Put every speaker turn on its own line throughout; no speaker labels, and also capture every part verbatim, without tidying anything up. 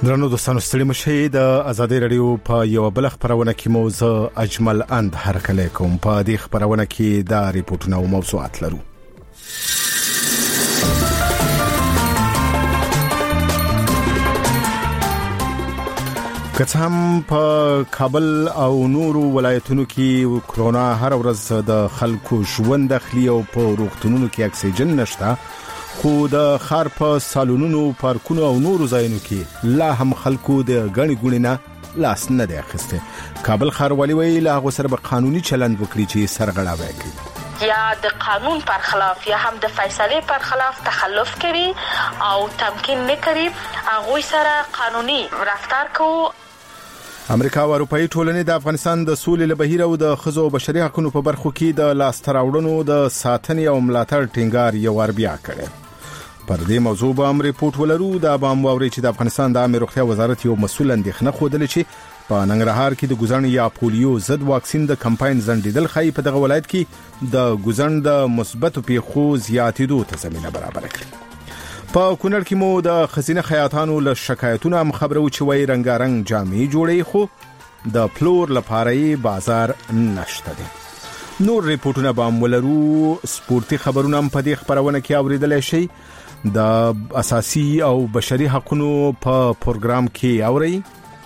درنو دوستانو ستړي مشه د ازادي رادیو په یو بل خبرونه کې موضوع اجمل اند هرکله کوم په دې خبرونه کې دا ریپورتونه او موضوعات لرو. که هم په کابل او نورو ولایتونو کې کرونا هر ورځ د خلکو ژوند داخلي او په روغتونونو کې اکسیجن نشته، خو د خار په سالونونو، پارکونو او نورو ځایونو کې لا هم خلکو د غني ګونې نه لاس نه دی اخیسته. کابل ښاروالي وایي لا غو سره به قانوني چلند وکړي چې سرغړاوی کوي
یا د قانون پر خلاف یا هم د فیصله پر خلاف تخلف کوي او تمکین نه کوي، هغه سره قانوني رفتار کوي.
امریکا او اروپאי ټولنې د افغانستان د سولې لبهیر او د خزو او بشري حقوقو په برخو کې د لاس تراوړنو د ساتنې او ملاتړ ټینګار یو ور بیا کړي. پر دې موضوع به هم ریپورت ولرو. دا به هم واوري چې د افغانستان د عامه روغتیا وزارت یو مسؤل اندېښنه خوده چې په ننګرهار کې د ګوزن یا پولیو ضد واکسین د کمپاین زندیدل خای په دغه ولایت کې د ګوزن د مثبت پیښو زیاتېدو ته زمينه برابر کړي. په کونړ کې مو د خزینه خیاطانو له شکایتونو هم خبرو چې وای رنگارنګ جامې جوړې خو د پلور لپاره بازار نشته دي. نور ریپورتونه به هم ولرو. سپورتي خبرونه هم په دې خبرونه کې اوریدل شي. د اساسي او بشري حقوقو په پروګرام کې اوري.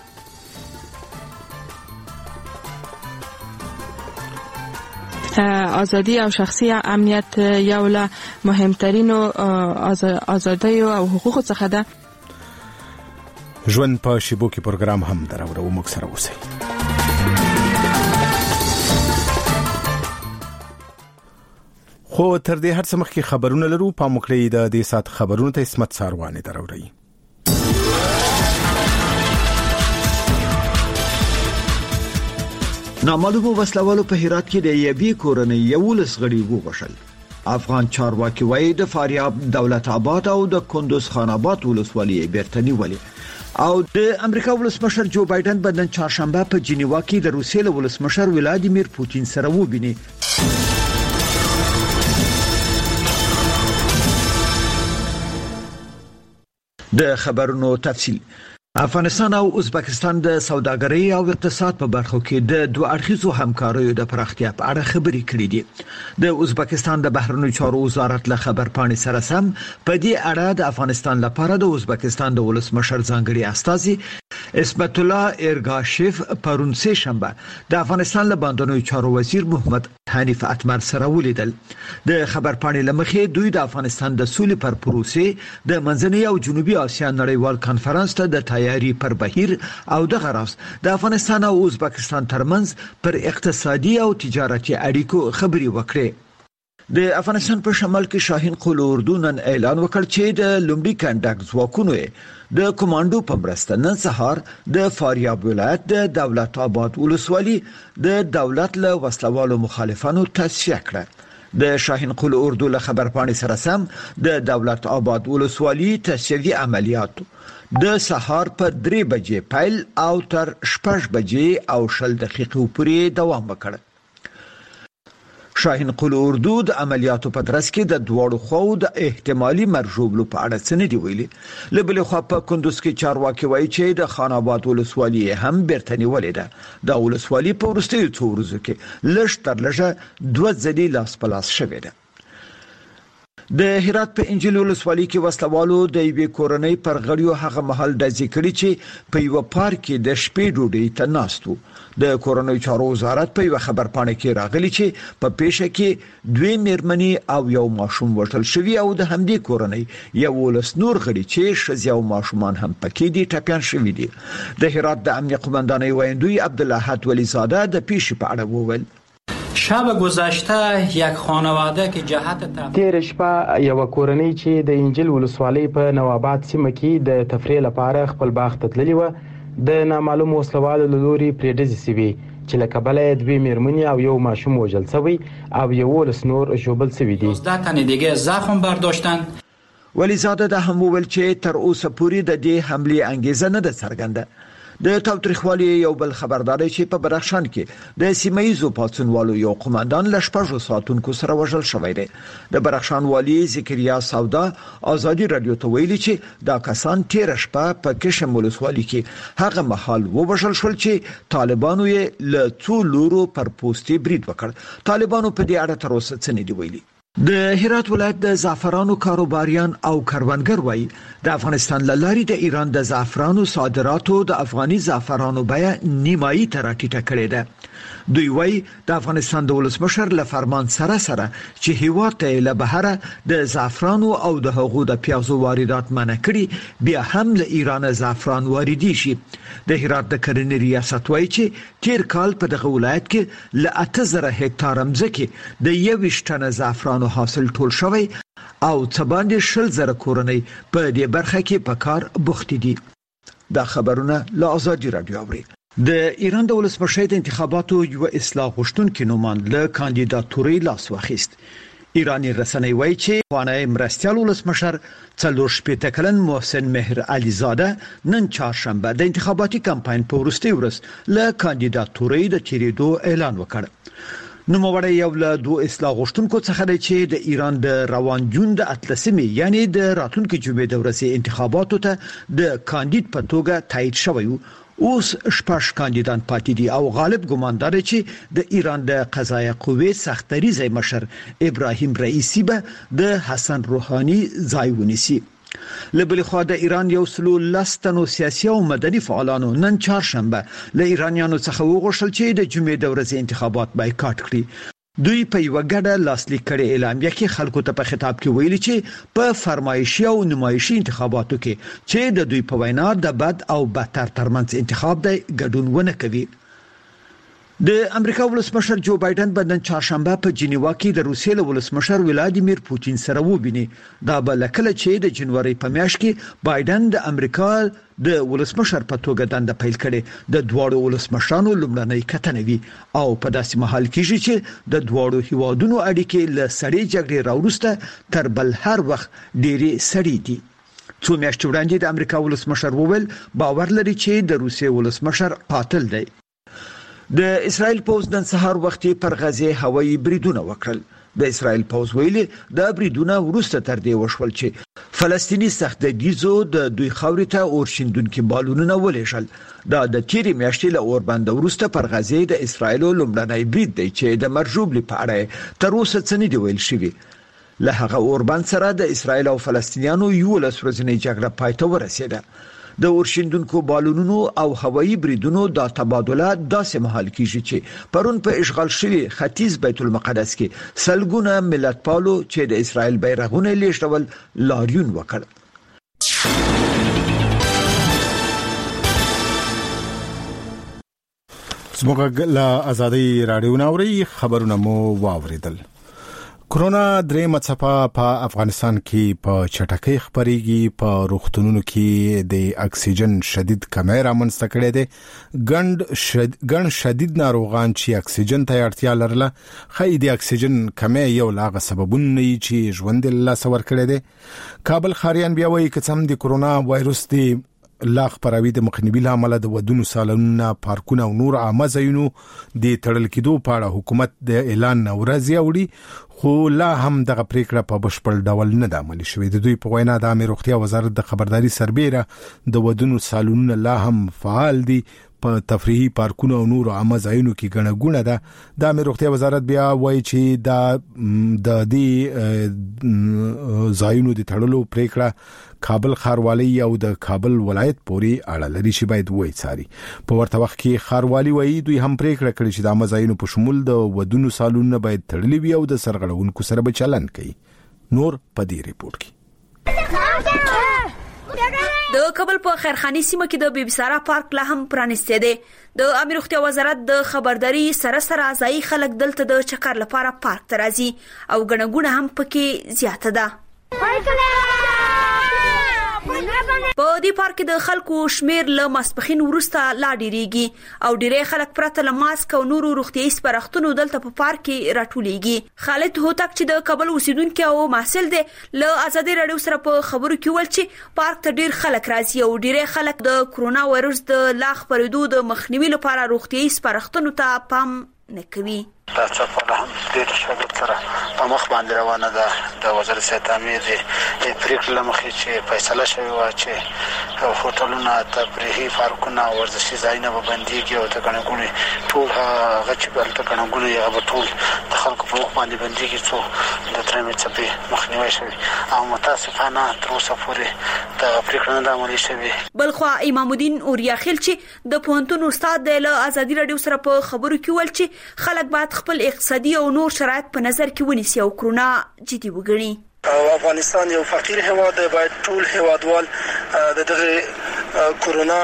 آزادی او شخصي امنیت یو له مهمترینو آزادۍ او حقوقو څخه ده.
ژوند په شیبو کې پروګرام هم دراوړو، موږ سره اوسئ. خو تر دې هر څه مخکې خبرونه لرو. په مکړې د دې سات خبرونو ته اسمت ساروانه دراوړي.
نامعلومو وسلوالو په هرات کې د یبي کورنۍ یولس غړي وغوښل. افغان چارواکي وایي د فاریاب، دولت آباد او د کندوز خان آباد ولسوالۍ بیرته ولي او د امریکا ولسمشر جو بایدن په نن چهارشنبه په جنیوا کې د روسیې ولسمشر ولادیمیر پوتین سره وبیني. د خبرونو تفصیل. افغانستان او ازبکستان د سوداګرۍ او اقتصاد په برخو کې د دوه اړخیزو همکاریو د پراختیا په اړه خبرې کړې دي. د ازبکستان د بهرنیو چارو وزارت له خبرپاڼې سره سم په دې اړه د افغانستان لپاره د ازبکستان د ولسمشر ځانګړي استازي اسمت الله ارګاشف پرون سه شنبه د افغانستان له بهرنیو چارو وزیر محمد حنیف اتمر سره ولیدل. د خبرپاڼې لمخې دوی د افغانستان د سولې پر پروسې د منځنۍ او جنوبي اسیا نړیوال کانفرنس ته د تیاری پر بهیر او د غراس د افغانستان او ازبکستان ترمنځ پر اقتصادي او تجارتي اړیکو خبري وکړي. د افغانستان په شمال کې شاهین قول اردو نن اعلان وکړ چې د لومړي کنډک ځواکونو د کمانډو په مرسته نن سهار د فاریاب ولایت د دولت آباد ولسوالۍ د دولت له وسلوالو مخالفانو تصفیه کړه. د شاهین قول اردو له خبرپاڼې سره سم د دولت آباد ولسوالۍ تصفیوي عملیات د سهار په درې بجې پیل او تر شپږ بجې او شل دقیقې پورې دوام وکړ. شاهین قول اردو د عملیاتو په ترڅ کې د دوړو خو د احتمالي مرجوبلو په اړه څه نه دی ویلي. لبل خو په کندوز کې چارواکي وایي چې د خان آباد ولسوالۍ هم بیرته نیولې ده. د ولسوالۍ په ورستیو څو ورځو کې لږ تر لږه دوه ځلې لاس په لاس شوې ده. د هرات په انجیل ولسوالۍ کې وسلوالو د یوې کورنۍ پر غړیو هغه محل د ذکر چې په یو پارک کې د شپې ډوډۍ ته ناستو. د کورنۍ چارو وزارت په یو خبرپاڼه کې راغلی چې په پیښه کې دوی میرمنې او یو ماشوم وژل شوی او د همدې کورنۍ یو ولس نور غړي چې ښځې او ماشومان هم پکې دي ټپيان شوی دي. د هرات د امنیت قومندانۍ ویاندوی عبدالله ولیزاده د پیښې په اړه وویل.
شب گذشته یک خانواده که جهت
تیر شپه یو کورنۍ چې د انجیل ولسوالۍ په نواباد سیمه کې د تفریح لپاره خپل باغ ته تللی و د نامعلوم وسلوالو له لوري پرې ډزې شوې چې له کبله دوی میرمنې او یو ماشوم وژل شوی او یو ولس نور ژوبل شوی دي.
دوازده تن دیگه زخم برداشتند.
ولیزاده د هم ویل چې تر اوسه پورې د دې حمله انګیزه نه ده څرګنده. د تاوتریخوالي یو بل خبرداري چې په بدخشان کې د سیمایزو پاتونوالو یو قومندان لشپږو ساتونکو سره وژل شوی دی. د بدخشان والی ذکریا سودا ازادي رادیو ته ویلي چې دا کسان تیر شپه په کشم ولسوالۍ کې هغه محل وژل شول چې طالبانو یې له څو لورو پر پوسټي برید وکړ. طالبانو په دې اړه تر اوسه څه نه دی ویلي. د هرات ولایت د زعفرانو کاروباریان او کاروانګر وایي د افغانستان له لارې د ایران د زعفرانو صادراتو د افغاني زعفرانو بیه نیمایي ته راټیټه کړې ده. دوی وایي د افغانستان د ولسمشر له فرمان سره سره چې هیواد ته له بهره د زعفرانو او د حقوق د پیازو واردات منع کړي بیا هم له ایران زعفران واردي شي. د هرات د کرنې ریاست وایي چې تیر کال په دغه ولایت کې له اته زره هکتار ځمکې د یوویشت ټنه زعفرانو حاصل ټول شوی او څه باندې شل زره کورنۍ په دې برخه کې په کار بوخت دي. دا خبرونه له آزادي رادیو اوري. د ایران د ولسمشر د انتخاباتو یو اصلاح غوښتونکي نومان له کاندیداتوري لاس واخیست. ایرانی رسنۍ وایي چې وانه مرستيال ولسمشر څلور شپېته کلن محسن مهر علیزاده نن چهارشنبه د انتخاباتي کمپاین په وروستي ورځ له کاندیداتوري د تیریدو اعلان وکړ. نوموړی یو له دوه اصلاح غوښتونکو څخه دی چې د ایران د روان جون د اتلسمې یعنی د راتلونکي جمعې د ورځې انتخاباتو ته د کاندید په توګه تایید شوی و. اوس شپږ کاندیدان پاتې دي او غالب ګمان لري چې د ایران د قضایه قوې سختریزه مشر ابراهیم رئیسی به د حسن روحانی ځای ونیسي. لبل خو د ایران یو سلو لستنو سیاسي او مدني فعالانو نن چهارشنبه له ایرانیانو څخه وغوښتل چې د جمعې د ورځې انتخابات بایکاټ کړي. دوی په یو غډه لاسلیک کړي اعلامیه کې خلکو ته په خطاب کې ویلي چې په فرمایشي او نمایشي انتخاباتو کې چې د دوی په وینا د بد او بدتر ترمنځ انتخاب دی ګډون ونه کوي. د امریکا ولسمشر جو بایدن په نن چهارشنبه په جنیوا کې د روسیې له ولسمشر ولادیمیر پوتین سره وبیني. دا بل کله چې د جنوري په میاشت کې بایدن د امریکا د ولسمشر په توګه دنده پیل کړي. د دواړو ولسمشرانو لومړنۍ کتنه وی او په داسې محل کې چې د دواړو هیوادونو اړیکې له سړې جګړې راوروسته تر بل هر وخت ډېری سړې دي. څو میاشتې وړاندې د امریکا ولسمشر وویل باور لري چې د روسیې ولسمشر قاتل دی. د اسرائیل پوز نن سهار وختي پر غزه هوایي بریدونه وکړل. د اسرائیل پوز ویلي د بریدونه ورسته تر دې وشول چې فلسطینی سختګیزو د دوی خاورې ته اورشیندونکو بالونونه ولېشل. دا د تیری میاشتې له اوربند ورسته پر غزه د اسرائیل لومړنی برید دی چې د مرجوب لپاره تر اوسه څه نه دی ویل شوی. له هغه اوربند سره د اسرائیل او فلسطینیانو یو لس ورځې جګړه پای ته ورسېده. د ورشیندونکو بالونونو او هوایي بریدونو د تبادله داسې محل کیږي چې پرون په اشغال شوی ختیځ بیت المقدس کې سلګونه ملت پالو چې د اسرائیل بیرغونه لیږدول لاریون وکړ.
زموږ له آزادي رادیو ناوړي خبرونه مو واوریدل. کرونا درېمه څپه په افغانستان کې په چټکۍ خپرېږي. په روغتونونو کې د اکسیجن شدید کمی رامنځته کړې ده. ګڼ شد... ګڼ شدید ناروغان چې اکسیجن ته اړتیا لرله خای د اکسیجن کمی یو لاغه سببونه چې ژوند له سور کړي دي. کابل خاریان بیا وایي چې سم د کرونا وایروس دی لا خبروي د مخنیوي لامل د ودونو سالونونه پارکونه او نور عامه ځایونو د تړل کېدو په اړه حکومت د اعلان نورازي وړي خو لا هم دغه پریکړه په بشپړ ډول نه د عملي شوې. د دوی په وینا د عامه روغتیا وزارت د خبرداري سربېره د ودونو سالونونه لا هم فعال دي. په تفریحي پارکونو او نور عامه ځایونو کې غڼه غونه ده. د عامه روغتیا وزارت بیا وایي چې دا د دې ځایونو د تړلو پریکړه کابل ښاروالۍ او د کابل ولایت پورې اړه لري چې باید وایي ساري. په ورته وخت کې ښاروالۍ وایي دوی هم پریکړه کړې چې د عامه ځایونو په شمول د ودونو سالونونه باید تړلي وي او د سرغړونکو سره به چلن کوي. نور په دې ریپورت کې
د کابل په خیرخاني سیمه کې د بیبي سارا پارک لا هم پرانیسته دی. د امیر روغتیا وزارت د خبرداري سره سره ځای خلک دلته د چکر لپاره پارک ته راځي او غنګونه هم پکې زیاته ده. په دې پارک د خلکو شمیر له ماسپخین وروسته لا ډیریږي او ډیری خلک پرته له ماسک او نورو روغتیايي سپارښتنو دلته په پارک کې راټولېږي. خالد هوتک چې د کابل اوسیدونکو او محصل دی له ازادي رادیو سره په خبرو کې ول چې پارک ته ډیر خلک راځي او ډیری خلک د کرونا وایرس د لا خپرېدو د مخنیوي لپاره روغتیايي سپارښتنو ته پام نه کوي.
تاسو په هم ډیر شاګرد سره په مخ باندې روانه ده د وزارت صحت امید پریکړه مخې چې فیصله شوی و چې هوټلونه تفریحي پارکونه ورزشي ځایونه به بنديږي او د غنګونی ټول هغه چې بل ته غنګونی هغه ټول د خلکو په مخ باندې بنديږي څو د ترمه څخه مخنیوي شوی او متاسفانه تر اوسه پورې د پریکړه نه عملي شوی.
بلخوا امام الدین اوریا خیل چې د پوهنتون استاد د ازادي رادیو سره په خبرو کې ول چې خلک باید خپل اقتصادي او نور شرایط په نظر کې ونیسي او کرونا جدي وګڼي.
افغانستان یو فقیر هیواد دی، باید ټول هیوادوال د دغه کرونا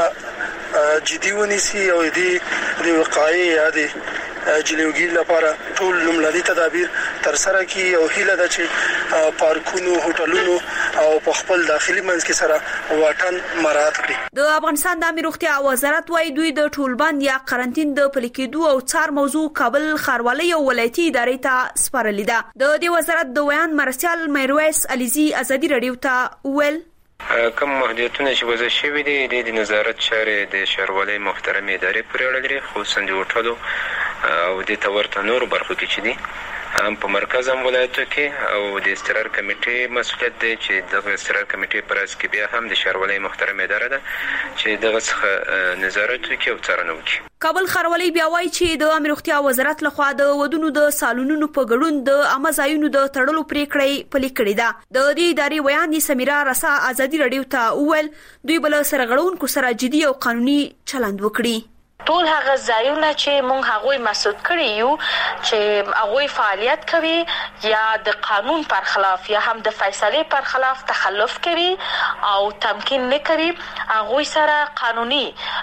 جدي ونیسي او د وقایې یا د جلوګي لپاره ټول لومړني تدابیر تر سره کړي او هیله ده چې پارکونو هوټلونو او په خپل داخلي منځ کې سره واټن مراعات کړي.
د افغانستان د امیر روغتیا وزارت وايي دوی د ټولبند یا قرنټین د پلیکېدو او څار موضوع کابل ښاروالۍ او ولایتي ادارې ته سپارلې ده. د دې وزارت د ویان مرسیال میرویس علیزي ازادي رادیو ته ویل
کوم محدودیتونه چې وضع شوي دي د نظارت چارې د ښاروالۍ محترمې ادارې پورې اړه لري، خصوصا د هوټلو او د تورته نورو برخو کې چې دي هم په مرکز هم ولایتو کې او د استقرار کمیټې مسؤلیت دی چې د استقرار کمیټې پر اساس کې بیا هم د ښاروالۍ محترمې اداره ده چې دغه څخه نظارت وکړي او څارنه وکړي.
کابل ښاروالۍ بیا وایي چې د امیر روغتیا وزارت لخوا د ودونو د سالونونو په ګډون د عامه ځایونو د تړلو پریکړې پلي کړې ده. د دې ادارې ویان دي سمیرا رسا ازادي رادیو ته وویل دوی بل سرغړونکو سره جدي او قانوني چلند وکړي.
ټول هغه ځایونه چې مونږ هغوی مسعود کړی یو چې هغوی فعالیت کوي یا د قانون پر خلاف یا هم د فیصلې پر خلاف تخلف کوي او تمکین نه کوي، هغوی سره قانوني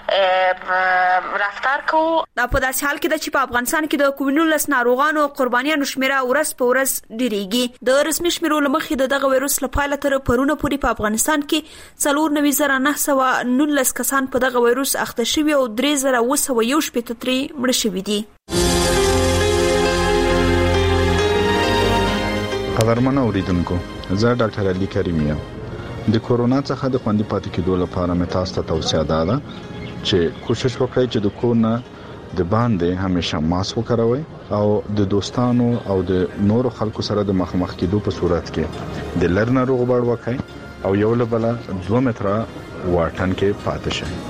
رفتار کوو.
دا په داسې حال کې ده چې په افغانستان کې د کووډ نولس ناروغانو قربانیانو شمیره ورځ په ورځ ډیریږي. د رسمي شمیرو لمخې د دغه وایرس لپاره تر پرونه پورې په افغانستان کې څلور نوي زره نه سوه نولس کسان په دغه وایرس اخته شوي او درې زره وسوه یو شپېته ترې مړه شوي دي.
قدرمن اوریدونکو، زه ډاکټر علي کریمی یم. د کورونا څخه د خوندي پاتې کېدو لپاره مې تاسو ته توصیه ده چې کوشش وکړئ چې د کور نه د باندې همیشه ماسک وکاروئ او د دوستانو او د نورو خلکو سره د مخامخ کېدو په صورت کې د لر ناروغ بار وکړئ او یو له بل دوه متره واټن کې پاتې شئ.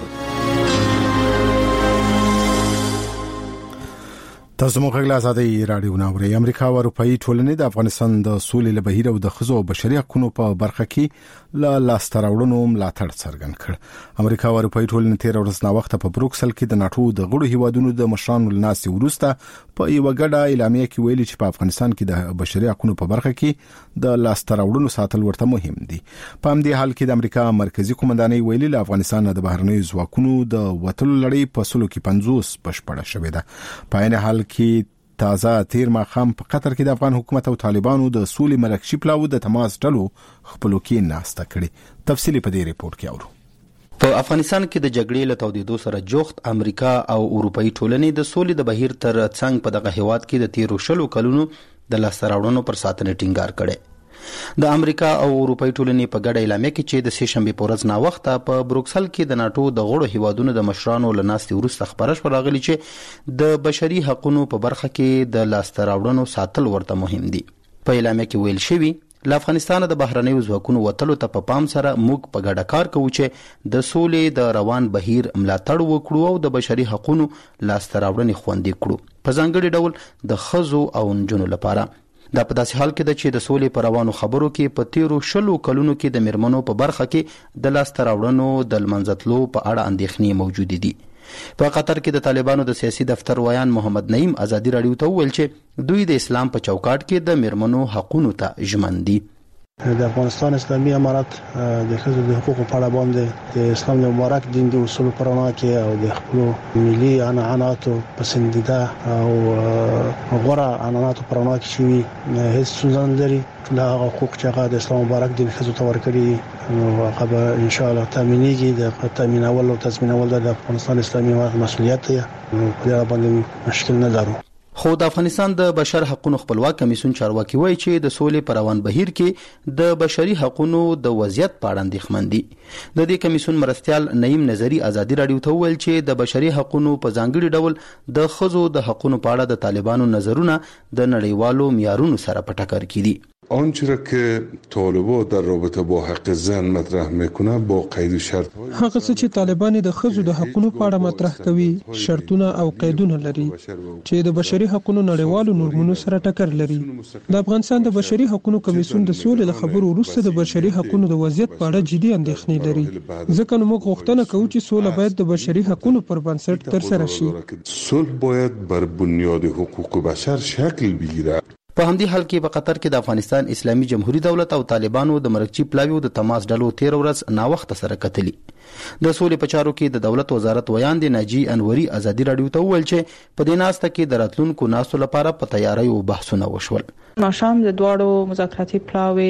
تاسو مو غږ له ازادي رادیو ناوړي. امریکا او اروپאי ټولنې د افغانستان د سولې له بهیر او د خزو او بشري حقوقو په برخه کې له لاستراوړنو ملاتړ څرګند کړ. امریکا او اروپאי ټولنې تیر ورځ نا وخت په بروکسل کې د ناتو د غړو هیوادونو د مشرانو لناسي ورسته په یو غډه اعلامیه کې ویلي چې په افغانستان کې د بشري حقوقو په برخه کې د لاستراوړنو ساتل ورته مهم دي. په همدې حال کې د امریکا مرکزی قومندانۍ ویلي له افغانستان د بهرنیو ځواکونو د وټل لړۍ په سلو کې پنځوس بشپړه شوې ده. په عین حال کې تازه تیر ماخام په قطر کې د افغان حکومت او طالبانو د سولې ملکشي پلاو د تماس ډلو خپلوکي ناسته کړي. تفصیلی په دې ریپورت کې اورو.
په افغانستان کې د جګړې له تودېدو سره جوخت امریکا او اروپאי ټولنې د سولې د بهیر تر څنګ په دغه هیواد کې د تیرو شلو کلونو د لاستراوړنو پر ساتنې ټینګار کړي. د امریکا او اروپאי ټولنې په ګډه اعلامیه کې چې د سه شنبه په ورځ نا وخته په بروکسل کې د ناتو د غړو هیوادونو د مشرانو لناستي ورسته خبره شو راغلی چې د بشري حقوقو په برخه کې د لاستراوړنو ساتل ورته مهم دي. په اعلامیه کې ویل شوی له افغانستان د بهرنیو ځواکونو وتلو ته په پام سره موږ په ګډه کار کوو چې د سولې د روان بهیر ملاتړ وکړو او د بشري حقوقو لاستراوړنې خوندي کړو، په ځانګړي ډول د خزو او نجونو لپاره. دا په داسې حال کې ده چې د سولې پر روانو خبرو کې په تیرو شلو کلونو کې د میرمنو په برخه کې د لاستراوړنو د لمنځتلو په اړه اندېښنې موجود دي. په قطر کې د طالبانو د سیاسي دفتر ویان محمد نعیم ازادي رادیو ته وویل چې دوی د اسلام په چوکاټ کې د میرمنو حقوقو ته ژمن دي.
د افغانستان اسلامي امارت د ښځو د حقوقو په اړه باندې د اسلام د مبارک دین د اصول پر رڼا کې او د خپل ملي عنعناتو پسندیده او غوره عنعناتو پر رڼا کې شوي هیڅ څه نه لري. ټول هغه حقوق چې هغه د اسلام مبارک دین ښځو ته ورکړي نو هغه به ان شاء الله تامینېږي. د تامینول او تضمینول د افغانستان اسلامي امارت مسؤلیت دی، نو په دې باندې مشکل نه لرو.
خو د افغانستان د بشر حقوقو خپلواک کمیسیون چارواکي وایي چې د سولې پر روان بهیر کې د بشري حقوقو د وضعیت په اړه اندېښمن دي. د دې کمیسیون مرستيال نعیم نظری ازادي رادیو ته ویل چې د بشري حقوقو په ځانګړي ډول د خزو د حقوقو په اړه د طالبانو نظرونه د نړیوالو معیارونو سره په ټکر کې دي.
آنچه را که طالبان در رابطه با حق زن مطرح میکنه با قید و شرط
هغه څه چې طالبان د خزو د حقوقو په اړه مطرح کوي شرطونه او قیدونه لري چې د بشري حقوقو نړیوالو نورمونو سره ټکر لري. د افغانستان د بشري حقوقو کمیسیون د سولې له خبرو وروسته د بشري حقوقو د وضعیت په اړه جدي اندېښنې لري. ځکه نو موږ غوښتنه کوو چې سوله باید د بشري حقوقو پر بنسټ ترسره شي.
صلح باید بر بنیاد حقوق بشر شکل بگیره.
په همدې حال کې په قطر کې د افغانستان اسلامي جمهوریت دولت او طالبانو د مرکزی پلاویو د تماس ډلو تیر ورځ نا وخت سره کتلی. د سولې په چارو کې د دولت وزارت ویان دی ناجی انوري ازادي رادیو ته ویل چې په دې ناسته کې د راتلونکو ناسو لپاره په تیاری او بحثونه وشول.
ماشام د دواړو مذاکراتي پلاوی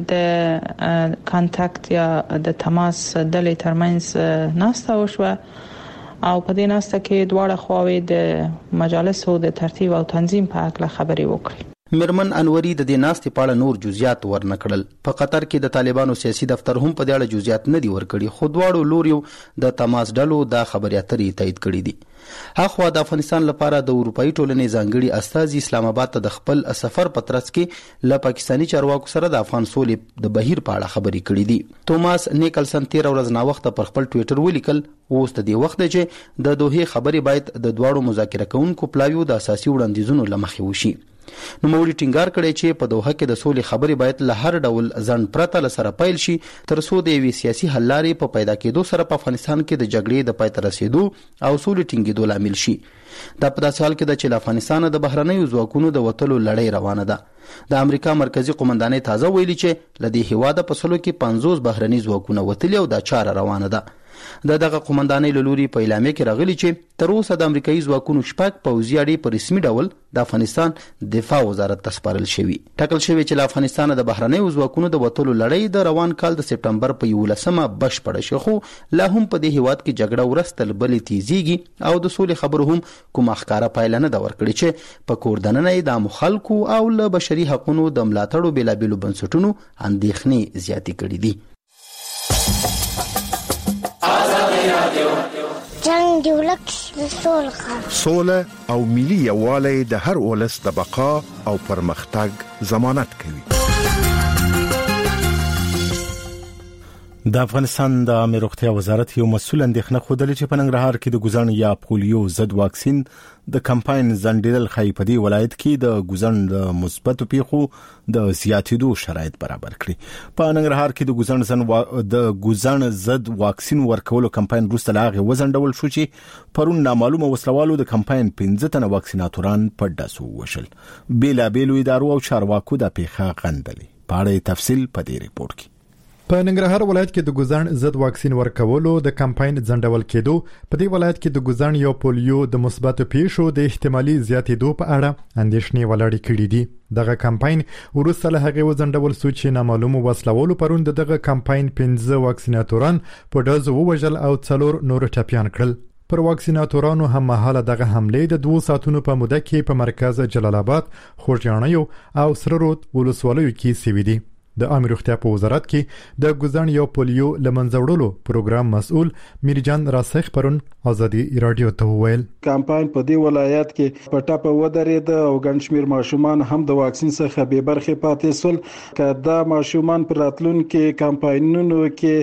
د کانټاکټ یا د تماس ډلې ترمنځ ناسته وشوه او په دې ناسته کې دواړه خواوې د مجالسو د ترتیب او تنظیم په اړه خبرې وکړې.
میرمن انوري د دې ناستې په اړه نور جزئیات ورنکړل. په قطر کې د طالبانو سیاسي دفتر هم په دې اړه جزئیات نه دي ورکړي، خو دواړو لوریو د تماس ډلو د خبري اترې تایید کړي دي. هغه د افغانستان لپاره د اروپאי ټولنې ځانګړي استازي اسلام آباد ته د خپل سفر په ترڅ کې له پاکستاني چارواکو سره د افغان سولې د بهیر په اړه خبرې کړې دي. توماس نیکلسن تیر ورځ نا وخت پر خپل ټوئیټر ولیکل اوس د دې وخت چې د دوه خبرې باید د دواړو مذاکره کوونکو پلاویو د اساسي وړاندیزونو لمخې وشي. نو موري ټینګار کړی چې په دوه کې د سولې خبرې باید له هر ډول ځن پرته لسره پیل شي تر څو د یوې سیاسي حل لارې په پیدا کېدو سره په افغانستان کې د جګړې د پای ته رسیدو او سولې ټینګېدو لامل شي. دا په داسې حال کې ده چې له افغانستان د بهرنیو ځواکونو د وتلو لړۍ روانه ده. د امریکا مرکزی قومندانۍ تازه ویلي چې له دې هیواده په سلو کې پنځوس بهرني ځواکونه وتلي او دا چاره روانه ده. د دغه قومندانۍ له لوري په اعلامیه کې راغلي چې تر اوسه د امریکایي ځواکونو شپږ پوځي اډې په رسمي ډول د افغانستان دفاع وزارت ته سپارل شوي. ټاکل شوی چې له افغانستان د بهرنیو ځواکونو د وتلو لړۍ د روان کال د سپټمبر په یولسمه بشپړه شي، خو لا هم په دې هیواد کې جګړه ورسته بلې تیزیږي او د سولې خبرو هم کومه ښکاره پایله نه ده ورکړې چې په کور دننه یې د عامو خلکو او له بشري حقوقو د ملاتړو بېلابېلو بنسټونو اندېښنې زیاتې کړې دي.
جنگ دی ولک سوله
سوله او ملي یووالی د هر ولس د بقا او پرمختګ ضمانت کوي.
د افغانستان د عامه روغتیا وزارت یو مسؤل اندېښنه خوده چې په ننګرهار کې د ګوزن یا پولیو ضد واکسین د کمپاین ځنډیدل خای په دی ولایت کې د ګوزن د مثبت پیښو د زیاتېدو شرایط برابر کړي. په ننګرهار کې د ګوزن زن و... د ګوزن ضد واکسین ورکولو کمپاین وروسته لاغه وزنډول شو چې پرون نامعلومه وسلوالو د کمپاین پنځه تنه واکسیناتوران په داسو وشل. بیلا بیلو ادارو او چارواکو د پیښه غندلې. په اړه تفصیل په دې ریپورت کې.
په ننګرهار ولایت کې د ګوزن ضد واکسین ورکولو د کمپاین ځنډول کېدو په دې ولایت کې د ګوزن یو پولیو د مثبت پیښو د احتمالي زیاتېدو په اړه اندېښنې ولاړې کړې دي. دغه کمپاین وروسته له هغه وزنډول سو چې نامعلومو وسلوالو پرون دغه کمپاین پنځه واکسیناتوران په ډز ووژل او څلور نور ټپيان کړل. پر واکسیناتورانو هم مهاله دغه حمله د دوه ساعتونو په موده کې په مرکز جلال آباد، خوږیاڼیو او سره رود ولسوالیو کې سوي دي. د عامه روغتیا په وزارت کې د ګوزن یو پولیو لمنځوړلو پروګرام مسؤل میرجان راسخ پرون ازادي رادیو ته وویل
کمپاین په دې ولایت کې په ټاپه ودرېد او ګڼ شمېر ماشومان هم د واکسین څخه بې برخې پاتې شول. که دا ماشومان پر راتلونکي کمپاینونو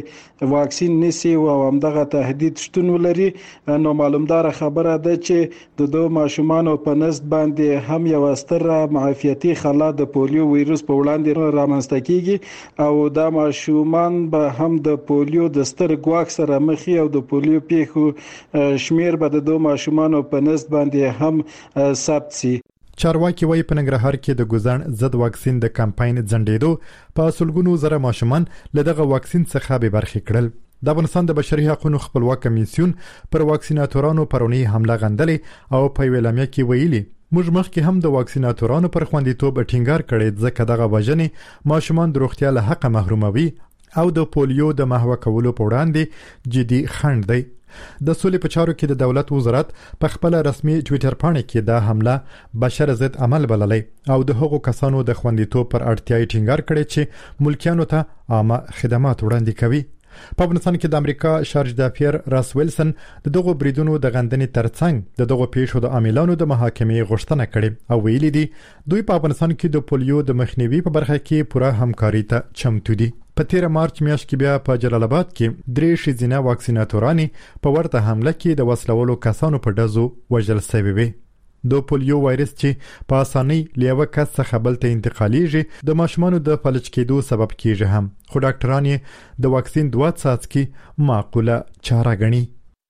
کې واکسین نسی او همدغه تهدید شتون ولري نو معلومدار خبره ده چې د دوه ماشومان په نسبت باندې هم یو ستر معافیتي خلا د پولیو وایروس په وړاندې رامنځته کیږي او دا ماشومان به هم د پولیو د ستر ګواښ سره مخ او د پولیو پیښو شمیر به د دوه ماشومان په نسبت باندې هم ثبت شي.
چارواکي وايي په ننګرهار کې د ګوزن ضد واکسین د کمپاین ځنډېدو په سلګونو زره ماشومان له دغه واکسین څخه به برخې کړل. د افغانستان د بشري حقوقو خپلواک کمیسیون پر واکسیناتورانو پرونی حمله غندلې او په ویلامه کې ویلي موږ مخکې هم د واکسیناتورانو پر خوندیتوب ټینګار کړی ځکه دغه وژنې ماشومان د روغتیا له حق محروموي او د پولیو د محو کولو په وړاندې جدي خنډ دی. د سولې په چارو کې د دولت وزارت په خپل رسمي ټوئیټر پاڼه کې دا حمله بشر ضد عمل بللی او د هغو کسانو د خوندیتوب پر اړتیا ټینګار کړي چې ملکیانو ته عامه خدمات وړاندې کوي. په افغانستان کې د امریکا شارج دافیر راس ویلسن د دغو بریدونو د غندنې ترڅنګ د دغو پیښو د عاملانو د محاکمې غوښتنه کړې او ویلي دي دوی په افغانستان کې د پولیو د مخنیوي په برخه کې پوره همکاري ته چمتو دي. په تیر مارچ میاشت کې بیا په جلال آباد کې درې ښځینه واکسیناتورانې په ورته حمله کې د وسلوالو کسانو په ډزو وژل شوې وې. د پولیو وایرس چې په اسانۍ له یو کس څخه بل ته انتقالیږي د ماشومانو د فلج کېدو سبب کیږي هم، خو ډاکټران یې د واکسین دوه څاڅکي معقوله چاره ګڼي.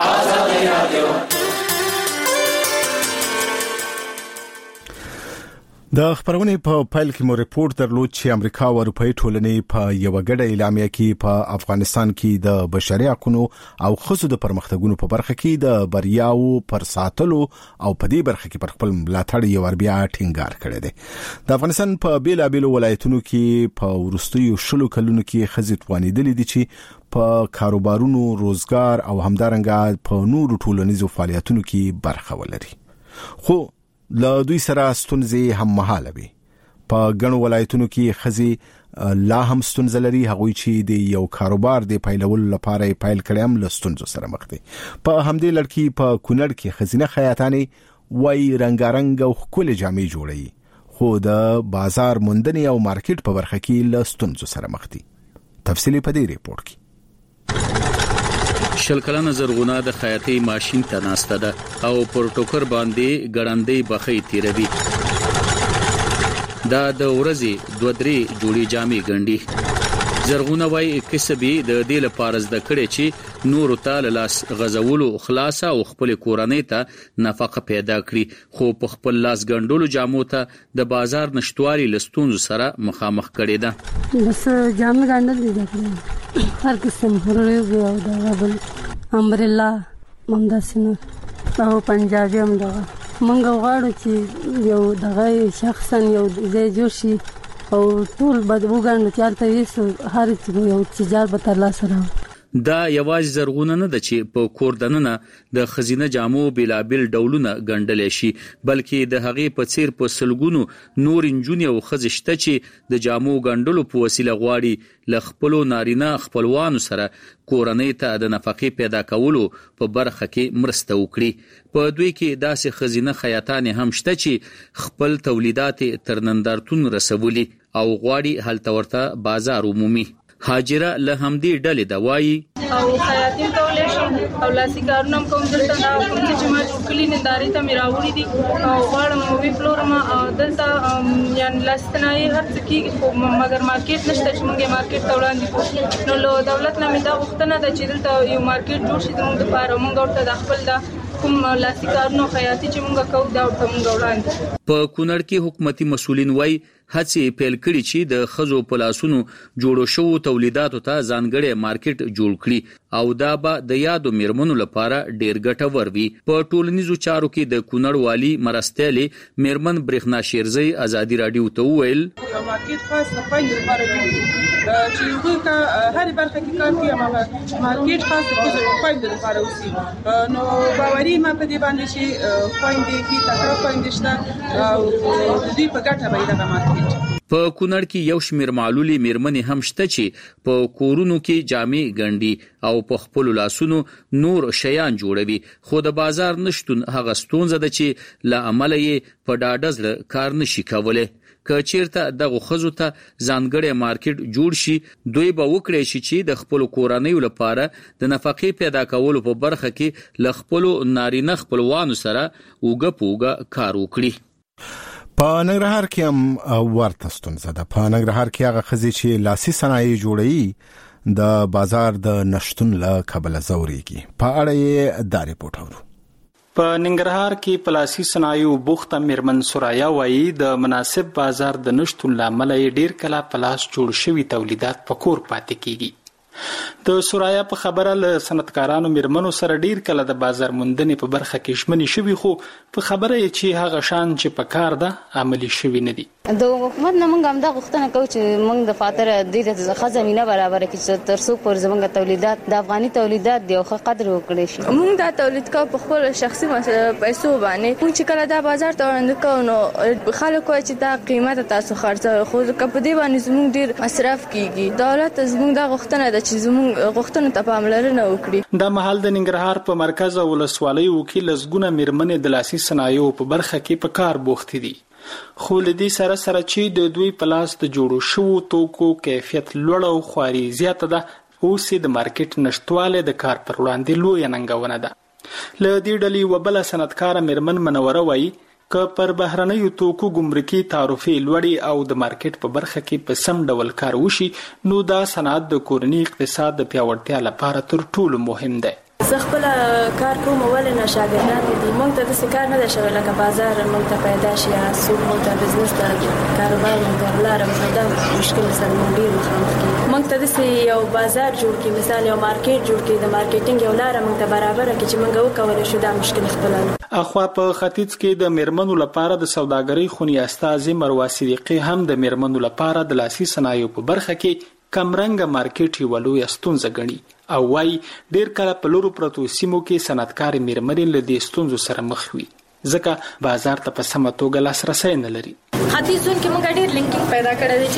د خبرونې په پایل کې مو ریپورت درلود چې امریکا او اروپאי ټولنې په یو غړ اعلامیه کې په افغانستان کې د بشري حقوقو او خصوصي د پرمختګونو په برخه کې د بریاو پر ساتلو او په دې برخه کې پر خپل ملاتړ یو بیا ټینګار کړی دی. د افغانستان په بیلابیلو ولایتونو کې په ورستیو شلو کلونو کې خزې توانیدلې دي چې په کاروبارونو روزګار او همدارنګه په نورو ټولنیزو فعالیتونو کې برخه ولري. خو له دوی سره ستونزې هم مهاله وي. په ګڼو ولایتونو کې خزي لا هم ستونزې لري، هغوی چې د یو کاروبار د پیلولو لپاره پیل کړي هم له ستونزو سره مخ دي. په همدې لړ کې په کونړ کې خزینه خیاطانې وای رنگارنګ او ښکلې جامې جوړوي، خو د بازار موندنې او مارکیټ په برخه کې له ستونزو سره مخ دي. تفصیلی په دې ریپورت کې.
شل کلنه زرغونه د خیاطۍ ماشين ته ناسته ده او پر ټوکر باندې ګړندې بخې تیروي. دا د ورځې دوه درې جوړې جامې ګڼي. زرغونه وايي کسبي د دې لپاره زده کړې چې نور ته لاس غزولو خلاصه او خپل کورنۍ ته نفقه پیدا کړي، خو په خپل لاس ګڼډلو جامو ته د بازار نشټوالي لستونزو سره مخامخ کړي ده.
بس جامې ګڼل دي ځکه هر قسم هرړې او دا بل امبرلا ممداسنه او پنجابي هم دا مونږ غواړو چې یو دغه شخصا یو ځای جوړ شي او ټول بد وګڼو چې هلته ویسو هر یو تجار به ترلاسه راوړي.
دا یوازې زرغونه نه ده چې په کور دننه د خزینه جامو بلابل ډولونه ګڼډل شي، بلکې د هغې په څیر په سلګونو نور انجونې او ښځې شته چې د جامو ګڼډلو په وسیله غواړي له خپلو نارینه خپلوانو سره کورنۍ ته د نفقې پیدا کولو په برخه کې مرسته وکړي. په دوی کې داسې خزینه خیاطانې هم شته چې خپل تولیدات تر نندارتون رسولي او غواړي هلته ورته بازار عمومي. حاجره له همدې ډلې دا وایي
او خیاطي کولای شم او لاسي کارونه کوم دلته دا کوم چې ما جوړ کړی نندارې ته مې راوړي دي او غواړم وی فلورما دلته یعنی لاستنای هر څه کې خو مګر مارکیټ نشته چې موږ مارکیټ ته وړاندې کوو. نو له دولت نه مې دا غوښتنه ده چې دلته یو مارکیټ جوړ شي زموږ لپاره، موږ ورته د خپل د کوم لاسي کارونه خیاطي چې موږ کوو دا ورته موږ وړاندې.
په کونړ کې حکومتي مسؤلین وایي هڅې پیل کړي چې د خزو په لاسونو جوړو شوو تولیداتو ته ځانګړی مارکیټ جوړ کړي او دا به د یادو میرمنو لپاره ډیر ګټور وي. په ټولنیزو چارو کې د کونړ والی مرستیالې میرمن برېښنا شیرزی ازادي رادیو ته وویل
مارکیټ خاص د پاین لپاره جوړ چې یو کا هر برخه کې کار کوي، ما مارکیټ خاص د پاین لپاره اوسي. نو باوري ما په دې باندې چې پاین دې کې تکړه پاین دشته او د دې په ګټه به دا مارکیټ.
په کونړ کې یو شمیر معلولي میرمنې هم شته چې په کورونو کې جامې ګڼډي او په خپل لاسونو نور شیان جوړوي، خو د بازار نشټون هغه ستونزه ده چې له عمله یې په ډاډه زړه کار نشي کولی. که چیرته دغه خزو ته ځانګړی مارکیټ جوړ شي، دوی به وکړي شي چې د خپل کورنۍ لپاره د نفقې پیدا کولو په برخه کې له خپل نارینه خپلوانو سره اوګه پوګه کار وکړي.
په ننګرهار کې هم ورته ستونزه ده. په ننګرهار کې هغه ښځې چې لاسي صنایع جوړوي د بازار د نشتون له کبله ځورېږي. په اړه یې دا ریپورټ اورو.
په ننګرهار کې پلاسي صنایعو بوخته میرمن سوریا وایي د مناسب بازار د نشتون له امله ډیر کله پلاس جوړ شوي تولیدات په کور پاتې کیږي. د سوریا په خبره له صنعتکارانو میرمنو سره ډیر کله د بازار موندنې په برخه کې ژمنې شوي، خو په خبره یې چې هغه شان چې په کار ده عملي شوي نه دي.
د حکومت نه موږ هم دا غوښتنه کوو چې موږ د فاتر د ځخه زمينه برابر کړي چې تر څو پر زموږ تولیدات د افغاني تولیدات دی او قدر وکړي شي.
موږ دا تولید کوو په خپل شخصي پیسو باندې. موږ چې کله دا بازار ته وړاندې کوو نو خلک وایي چې دا قیمت تاسو خرڅوي، خو په دې باندې زموږ ډیر مصرف کیږي. دولت زموږ دا غوښتنه ده چې زموږ غوښتنه ته پاملرنه وکړي.
د مهال د ننګرهار په مرکز او ولسوالۍ وکیل زګونه میرمنې د لاسي صنایعو په برخه کې په کار بوخت دي، خو لدی سره سره چې د دوی په لاس د جوړو شوو توکو کیفیت لوړ او خواري زیاته ده، اوس د مارکیټ نشټواله د کار پر وړاندې لوی ننګونه ده. ل دې ډلې وبله صنعتکار میرمن منوره وایي که پر بهرنیو توکو ګمرکي تعرفې لوړي او د مارکیټ په برخه کې په سم ډول کار وشي نو دا صنعت د کورنۍ اقتصاد د پیاوړتیا لپاره تر ټولو مهم دی.
زه خپل کار کوم ولې نه شاګردان دي مونږ ته د کار نه ده شوی لکه بازار مونږ ته پیدا شي یا سوق مونږ ته بزنس ته کاروبار مونږ ته لاره مخدا مشکل سره مونږ ډیر مخامخ کیږو. مونږ ته د یو بازار جوړ کړي، مثال یو مارکیټ جوړ کړي، د مارکیټینګ یو لاره مونږ ته برابر کړي چې مونږ وکولای شو دا مشکل خپلانو.
اخوا په ختیځ کې د میرمنو لپاره د سوداګرۍ خونی استازي مروه صدیقی هم د میرمنو لپاره د لاسي صنایعو په برخه کې کمرنګ مارکیټ یو لوی ستونزه ګڼي او وايي ډیر کله په لورو پروتو سیمو کې صنعتکار میرمنې له دې ستونزو سره مخ وي ځکه بازار ته په سمه توګه لاسرسي نه لري.
ختیځ زون کې موږ ډېر لینکینګ پیدا کړی دی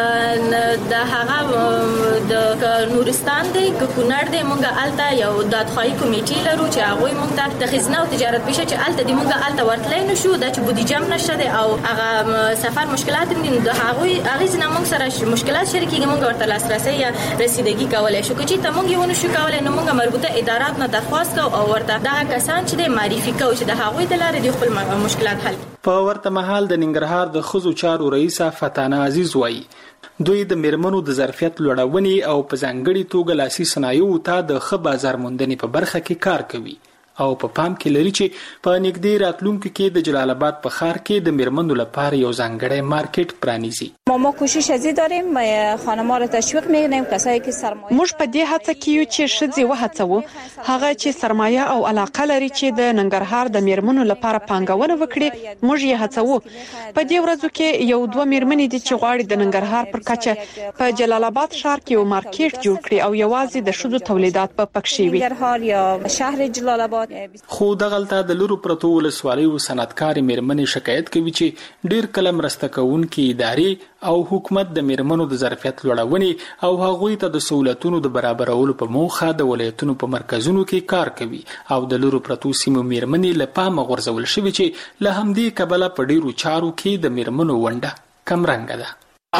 چې د هغه د نورستان دی که کونړ دی موږ الته یو دادخواهي کمیټې لرو چې هغوی موږ ته د خزانه او تجارت پیشه چې الته دی موږ الته ورتلی نه شو دا چې بودیجه هم نشته دی او هغه سفر مشکلات هم دي د هغوی هغې ځینه موږ سره مشکلات شریکېږي موږ ورته لاسرسی یا رسیدګي کولی شو که چېرته موږ یې ونه شو کولی نو موږ مربوطه ادارات نه درخواست کوو او ورته دغه کسان چې دی معرفي کوو چې د هغوی د لارې د خپل مشکلات حل کړي.
په ورته مهال د ننګرهار د ښځو چارو رئیسه فتانه عزیز وایي دوی د میرمنو د ظرفیت لوړونې او په ځانګړي توګه لاسي صنایعو ته د ښه بازار موندنې په برخه کې کار کوي او په پام کې لري چې په نږدې راتلونکو کې د جلال آباد په ښار کې د میرمنو لپاره یو ځانګړی مارکیټ پرانیزي.
ما ما کوشش ازی داریم خانم‌ها را تشویق می‌کنیم کسایی که سرمایه
موږ په دې هڅه کې یو چې ښځې وهڅوو هغه چې سرمایه او علاقه لري چې د ننګرهار د میرمنو لپاره پانګونه وکړي موږ یې هڅوو. په دې ورځو کې یو دوه میرمنې دي چې غواړي د ننګرهار پر کچه په جلال آباد ښار کې یو مارکیټ جوړ کړي او یوازې د ښځو تولیدات په پکښې وي.
ننګرهار یا شهر جلال آباد
خو دغلته د لورو پرتو ولسوالیو صنعتکار میرمنې شکایت کوي چې ډیر کله مرسته کوونکې ادارې او حکومت د میرمنو د ظرفیت لوړونې او هغوی ته د سہولتونو د برابرولو په موخه د ولایتونو په مرکزونو کې کار کوي او د لورو پرتو سیمو میرمنې له پامه غورځول شوي چې له همدې کبله په ډیرو چارو کې د میرمنو ونډه کمرنګه ده.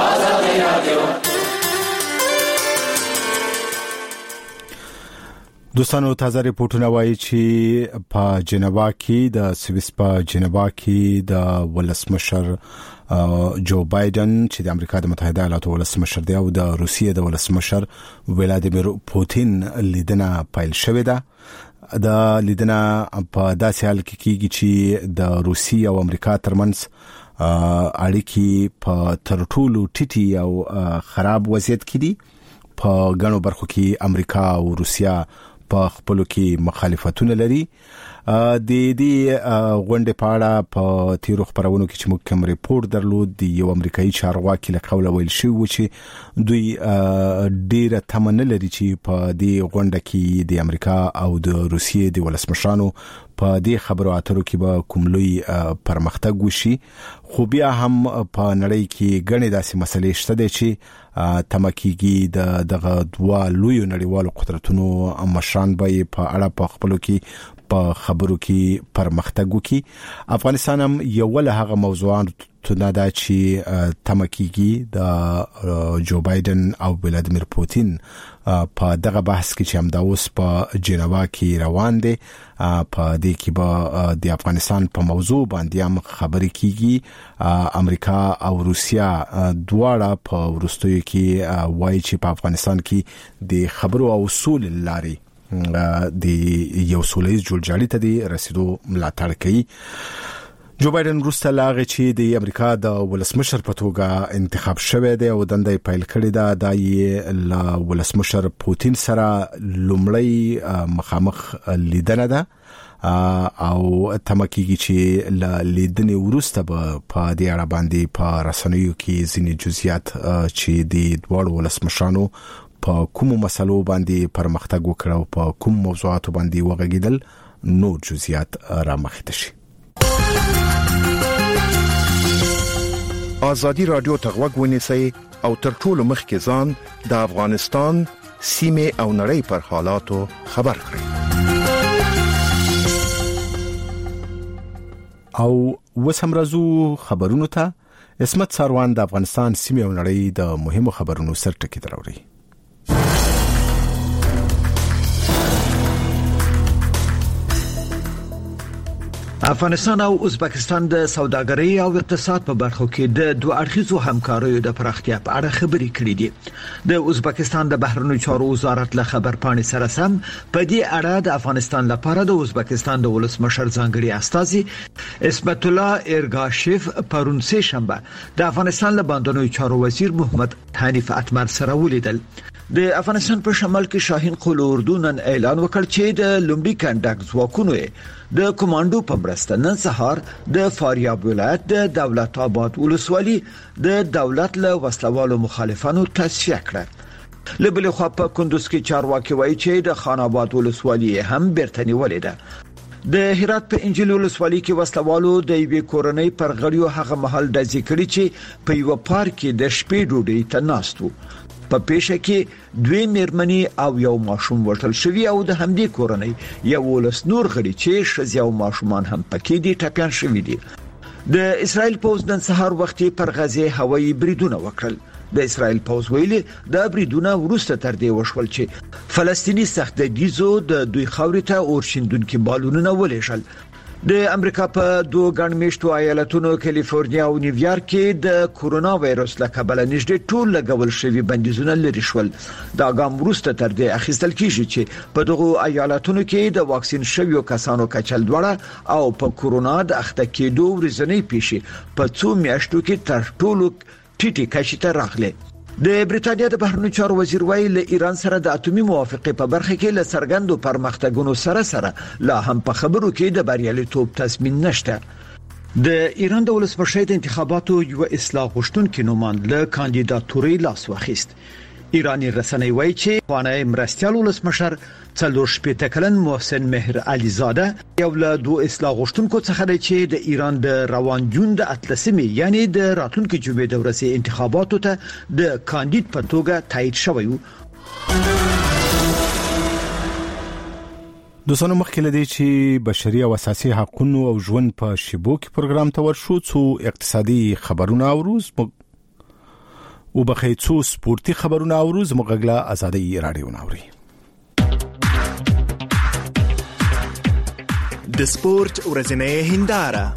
دوستانو تازه ریپورتونه وایي چې په جنیوا کې د سویس په جنیوا کې د ولسمشر جو بایدن چې د امریکا د متحده ایالاتو ولسمشر دی او د روسیې د ولسمشر ولادیمیر پوتین لیدنه پیل شوې ده. د لیدنه په داسې حال کې کېږي چې د روسیې او امریکا ترمنځ اړیکې په تر ټولو ټیټي او خراب وضعیت کې دي. په غنو برخو کې امریکا او روسیا په خپل کې مخالفتونه لري. د دې غونډې په اړه په تیرو خبرونو کې چې موږ کوم ریپورت درلود د یو امریکایي چارواکي له قوله ویل شوی و چې دوی ډیره تمنه لري چې په دې غونډه کې د امریکا او د روسیې د ولسمشرانو په دې خبرو اترو کې به کوم لوی پرمختګ وشي. خو بیا هم په نړۍ کې ګڼې داسې مسلې شته دي چې تمکیږي د دغه دوا لوی نړیوالو قدرتونو مشران به په اړه په خپلو کې په خبرو کې پرمختګ وکړي. افغانستان هم یو له هغه موضوعات نه دا چې تمکیږي د جو بایدن او ولادیمیر پوتین په دغه بحث کې چې هم دا اوس په جنیوا کې روان دي په دې کې به د افغانستان په موضوع باندې هم خبرې کیږي. امریکا او روسیا دواړه په ورستیو کې وایي چې په افغانستان کې د خبرو او اصول لاري د یو سولېز جوړجاړي ته د رسیدو ملاتړ کوي. جو بایدن روسته لاغه چې د امریکا د ولسمشر په توګه انتخاب شوی دی او دنده پیل کړی دا د ولسمشر پوتین سره لومړی مخامخ لیدنه ده او تمکیږي چې لیدنې ورسته به په دې اړه باندې په رسنیو کې ځینې جزئیات چې د دوړو ولسمشانو په کوم مسلو باندې پرمختګ وکړ او په کوم موضوعاتو باندې وغږیدل نور جزئیات را مخته شي.
آزادی رادیو تغوږ ونیسئ او تر ټولو مخکې ځان د افغانستان سیمه او نړۍ پر حالاتو خبر کړئ.
او وسمرزو خبرونو ته اسمت ساروان د افغانستان سیمه او نړۍ د مهمو خبرونو سر ټکی دراوړي.
افغانستان او ازبکستان د سوداګرۍ او اقتصاد په برخو کې د دوه اړخیزو همکاریو د پراختیا په اړه خبرې کړې دي. د ازبکستان د بهرنیو چارو وزارت له خبر پاڼې سره سم په دې اړه د افغانستان لپاره د ازبکستان د ولسمشر ځانګړي استازي اسمت الله ارګاشیف پرون سه شنبه د افغانستان له بهرنیو چارو وزیر محمد حنیف اتمر سره ولیدل. د افغانستان په شمال کې شاهین قل اردو نن اعلان وکړ چې د لومړي کنډک ځواکونو د کمانډو په مرسته نن سهار د فاریاب ولایت د دولت آباد ولسوالي د دولت له وسلوالو مخالفانو تصفیه کړه. لبل خو په کندوز کې چارواکي وایي چې د خان آباد ولسوالي هم بیرته نیولې ده. د هرات په انجیل ولسوالي کې وسلوالو د یوې کورنۍ پر غړیو هغه محل د ذکرې چې په یو پارک کې د شپې ډوډۍ ته ناستو. په پیښه کې دوی میرمنې او یو ماشوم وټل شوی او د همدې کورنۍ یو ولس نور غړي چې شذ یو ماشومان هم پکې دي ټپيان شوی دي. د اسرائیل پوز نن سهار وختي پر غزه هوایي بریدونه وکړل. د اسرائیل پوز ویلي د بریدونه ورسته تر دې وشول چې فلسطینی سختګیزو د دوی خاورې ته اورشیندونکو بالونونه ولېشل. د امریکا په دوه ګڼمشتو ایالتونو کالیفورنیا او نیویارک کې د کورونا وایرس له کبله نږدې ټول لګول شوی بندیزونه لري شول. دا ګام ورسته تر دې اخیستل کیږي چې په دغه ایالتونو کې د واکسین شویو کسانو کچل دوړه او په کورونا د اخته کېدو ورځنی پیښې په څو میاشتو کې تر ټولو ټیټه کچه ته راغله. د بریټانیا د بهرنیو چارو وزیر ویل له ایران سره د اټومي موافقه په برخه کې له سرګندو پرمختګونو سره سره لا هم په خبرو کې د بریالیتوب تضمین نشته. د ایران د ولسمشر د انتخاباتو یو اصلاح غوښتونکو نوماند له کاندیداتوري لاس واخیست. ایرانی رسنۍ وایي چې خوانای مرستيال ولسمشر څلور شپږ کلن محسن مهر علي زاده یو له دوه اصلاح غوښتونکو څخه دی چې د ایران د روان جون د اتلسمې یعنی د راتلونکو جمعې د ورځې انتخاباتو ته د کاندید په توګه تایید شوی و.
د سنو مخکې لدی چې بشري او اساسي حقوقو او ژوند په شبو کې پروګرام ته ورشو څو اقتصادي خبرونه او روز او بخې څو سپورتي خبرونه او روز مغلا ازادي رادیو ناوري.
د سپورت ورځنۍ هنداره.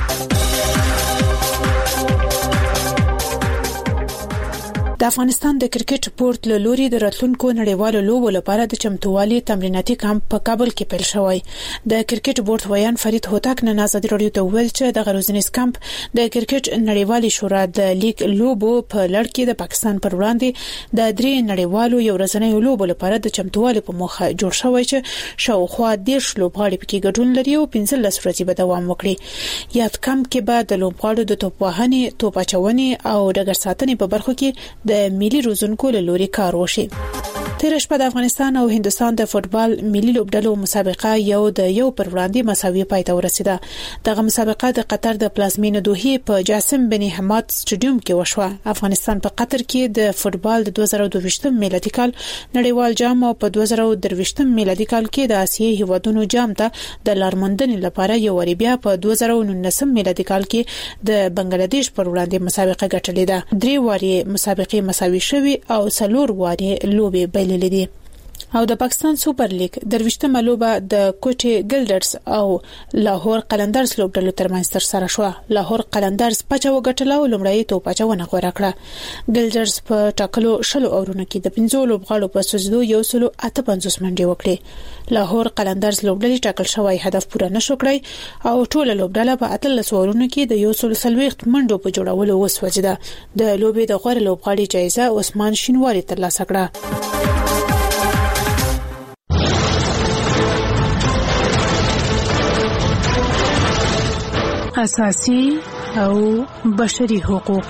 د افغانستان د کرکټ بورډ له لوري د راتلونکو نړیوالو لوبو لپاره د چمتووالي تمریناتي کمپ په کابل کې پیل شوی. د کرکټ بورډ ویان فرید هوتک نن ازادي رادیو ته ویل چې د غروزنیس کمپ د کرکټ نړیوالي شورا د لیګ لوبو په لړ کې د پاکستان پر وړاندې د درې نړیوالو یو ورځنیو لوبو لپاره د چمتووالي په موخه جوړ شوی چې شاوخوا دیرش لوبغاړي پکې ګډون لري او پنځلس ورځې به دوام وکړي. یاد کمپ کې به د لوبغاړو د توپ وهنې، توپ اچونې او ډګر ساتنې په برخو کې د ملي روزونکو له لوري کار وشي. تیر شپه د افغانستان او هندستان د فوتبال ملي لوبډلو مسابقه یو د یو پر وړاندې مساوي پای ته ورسیده. دغه مسابقه د قطر د پلازمینه دوحه په جاسم بن حماد سټیډیوم کې وشوه. افغانستان په قطر کې د فوتبال د دوه زره دوه ویشت میلادي کال نړیوال جام او په دوه زره درې ویشت میلادي کال کې د اسیایي هیوادونو جام ته د لارموندنې لپاره یو وری بیا په دوه زره نولس میلادي کال کې د بنگلاديش پر وړاندې مسابقه ګټلې ده. درې واری مسابقې مساوي شوي او څلور واری لوبې بایللې دي. او د پاکستان سوپر لیګ درویشتمه لوبه د کوټي ګلډرز او لاهور قلندرز لوبډلو ترمنځ تر سره شو. لاهور قلندرز پچا وګټل او لومړی توپ اچونه غوړه کړه. ګلډرز په ټاکلو شلو اورونو کې د پنځو لوبغاړو په سوزدو یو سلو اته پنځوس منډي وکړي. لاهور قلندرز لوبډلې ټاکل شوی هدف پوره نشو کړی او ټول لوبډله په اتلس اورونو کې د یو سلو سلويخت منډو په جوړولو وسوځیده. د لوبې د غوړ لوبغاړي جایزه عثمان شینواری ترلاسه کړه. اساسي او بشري حقوق.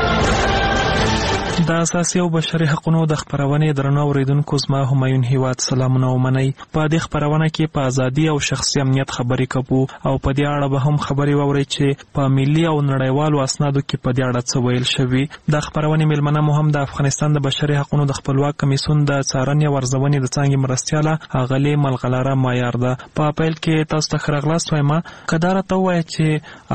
د اساسي او بشري حقوقو د خبرونې درنو اوریدونکو زما همایون هیواد سلامونه ومنئ. په دې خبرونه کې په ازادي او شخصي امنیت خبرې کوو او په دې اړه به هم خبرې ووري چې په ملي او نړیوالو اسنادو کې په دې اړه څه ویل شوی. د خبرونې ملمنه مهم د افغانستان د بشري حقوقو د خپلواک کمیسیون د څارنې او ارزونې د څنګه مرستياله اغلی ملغلاره معیار ده. په اپریل کې تاسو ته خبرغلاس وایم کدارته وایي چې